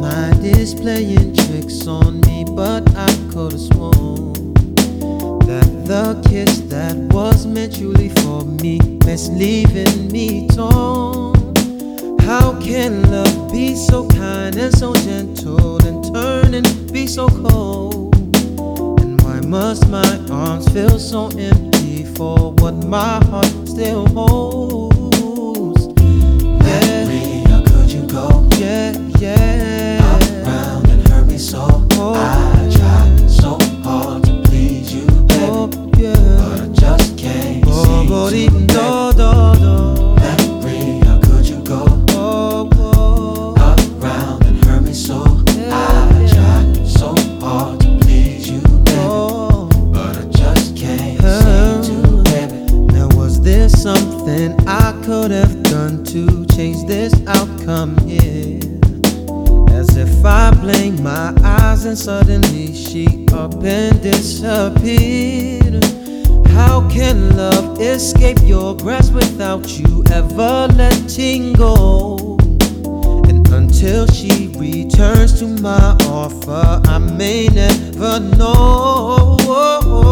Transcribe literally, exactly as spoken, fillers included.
mind is playing tricks on me, but I could've sworn that the kiss that was meant truly for me is leaving me torn. How can love be so kind and so gentle and turn and be so cold? And why must my arms feel so empty for what my heart still holds? Yeah, how could you go? Yeah, yeah. Up round and hurt me so. Oh, I tried so hard to please you, baby, oh, yeah. but I just can't Oh, seem but to, even baby. though, though, though. Memory, how could you go? Oh, oh. Up round and hurt me so. Yeah, I yeah. tried so hard to please you, baby, Oh. but I just can't Oh. seem to, baby. Now was there something I could have done to change this outcome here? As if I blinked my eyes and suddenly she up and disappeared. How can love escape your grasp without you ever letting go? And until she returns to my offer, I may never know.